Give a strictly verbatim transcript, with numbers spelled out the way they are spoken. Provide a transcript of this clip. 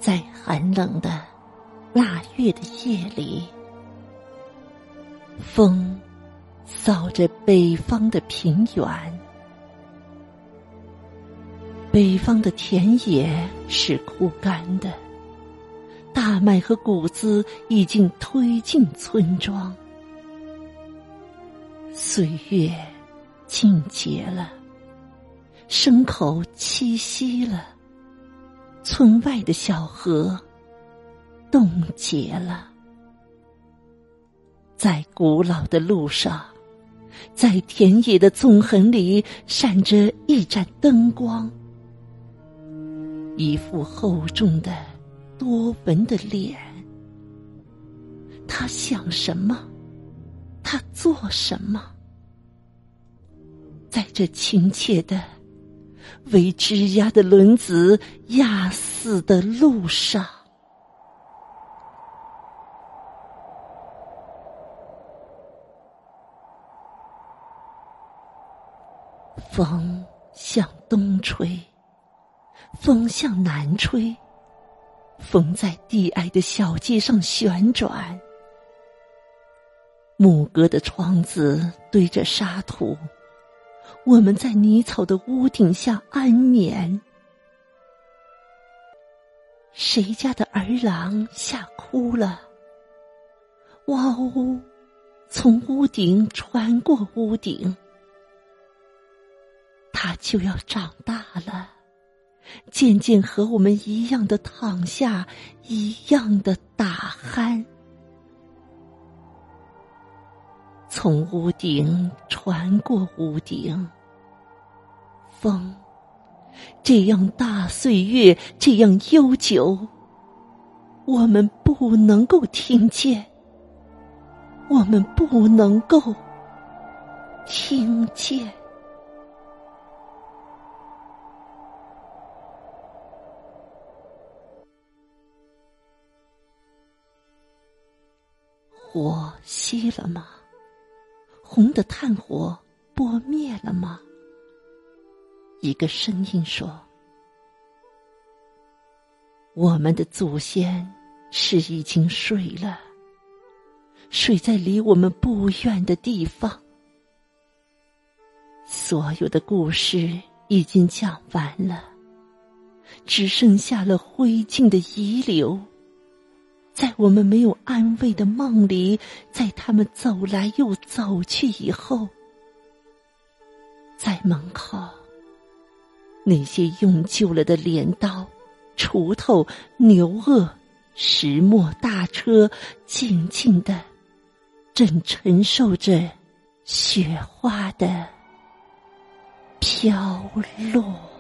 在寒冷的腊月的夜里，风扫着北方的平原。北方的田野是枯干的，大麦和谷子已经推进村庄。岁月静结了，牲口栖息了，村外的小河冻结了。在古老的路上，在田野的纵横里闪着一盏灯光，一副厚重的多纹的脸。他想什么，他做什么，在这亲切的为枝桠的轮子压死的路上。风向东吹，风向南吹，风在低矮的小街上旋转。木格的窗子堆着沙土，我们在泥草的屋顶下安眠。谁家的儿郎吓哭了，哇呜从屋顶传过屋顶。他就要长大了，渐渐和我们一样的躺下，一样的打鼾。从屋顶传过屋顶，风这样大，岁月这样悠久，我们不能够听见，我们不能够听见。火熄了吗？红的炭火拨灭了吗？一个声音说，我们的祖先是已经睡了，睡在离我们不远的地方。所有的故事已经讲完了，只剩下了灰烬的遗留。在我们没有安慰的梦里，在他们走来又走去以后，在门口，那些用旧了的镰刀、锄头、牛轭、石磨大车，静静地正承受着雪花的飘落。